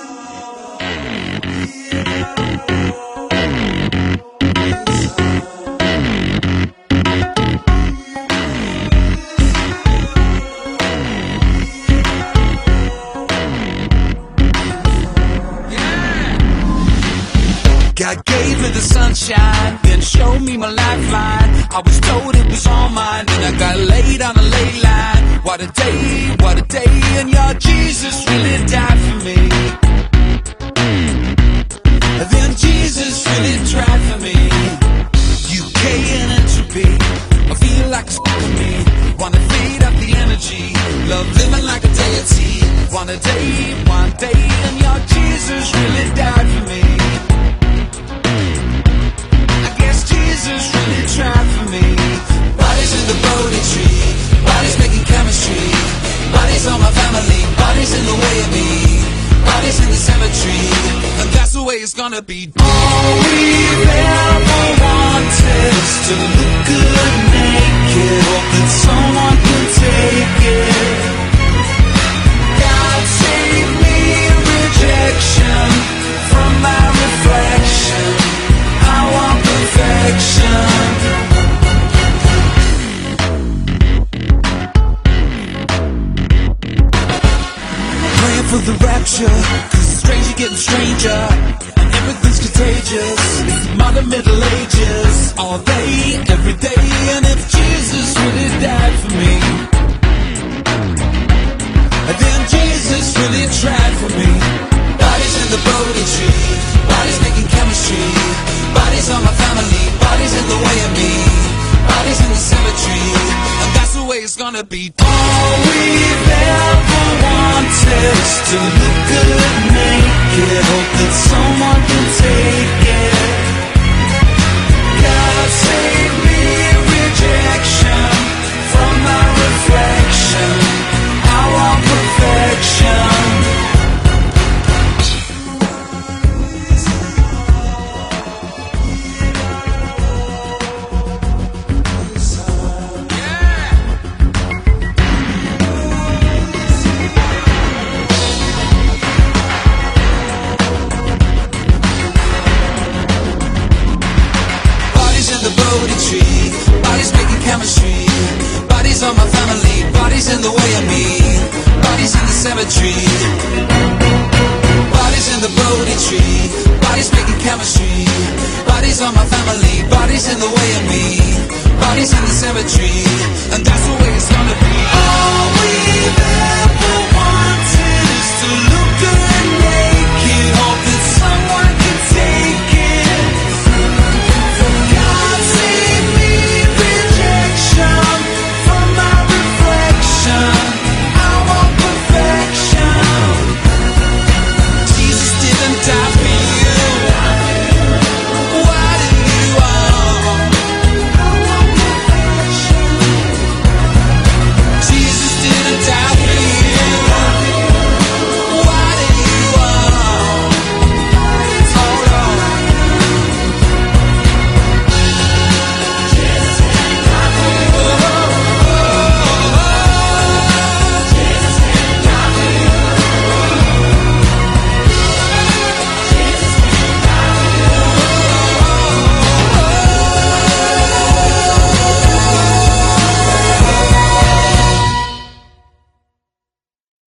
God gave me the sunshine, then showed me my lifeline. I was told it was all mine, then I got laid on a ley line. What a day, and your Jesus really died for me. And then Jesus really tried for me. UK and entropy, I feel like it's for me. Wanna feed up the energy, love living like a deity. One day, and your Jesus really died for me. Jesus really tried for me. Bodies in the Bodhi tree, bodies making chemistry. Bodies on my family, bodies in the way of me. Bodies in the cemetery, and that's the way it's gonna be. All we've ever wanted is to look good naked. Hope that someone can take it. God save me rejection from my reflection. I want perfection. Praying for the rapture, cause the stranger getting stranger, and everything's contagious. It's modern Middle Ages, all day, every day. And if Jesus really died for me, and then Jesus really tried for me. Bodies in the Bodhi tree, bodies making chemistry. Bodies on my family, bodies in the way of me. Bodies in the cemetery, and that's the way it's gonna be. All we've ever wanted is to look good naked. Hope that someone can take it. God save me rejection from my reflection. I want perfection. Bodies making chemistry. Bodies on my family, bodies in the way of me. Bodies in the cemetery. Bodies in the Bodhi tree. Bodies making chemistry. Bodies on my family, bodies in the way of me. Bodies in the cemetery, and that's the way it's gonna be. All we've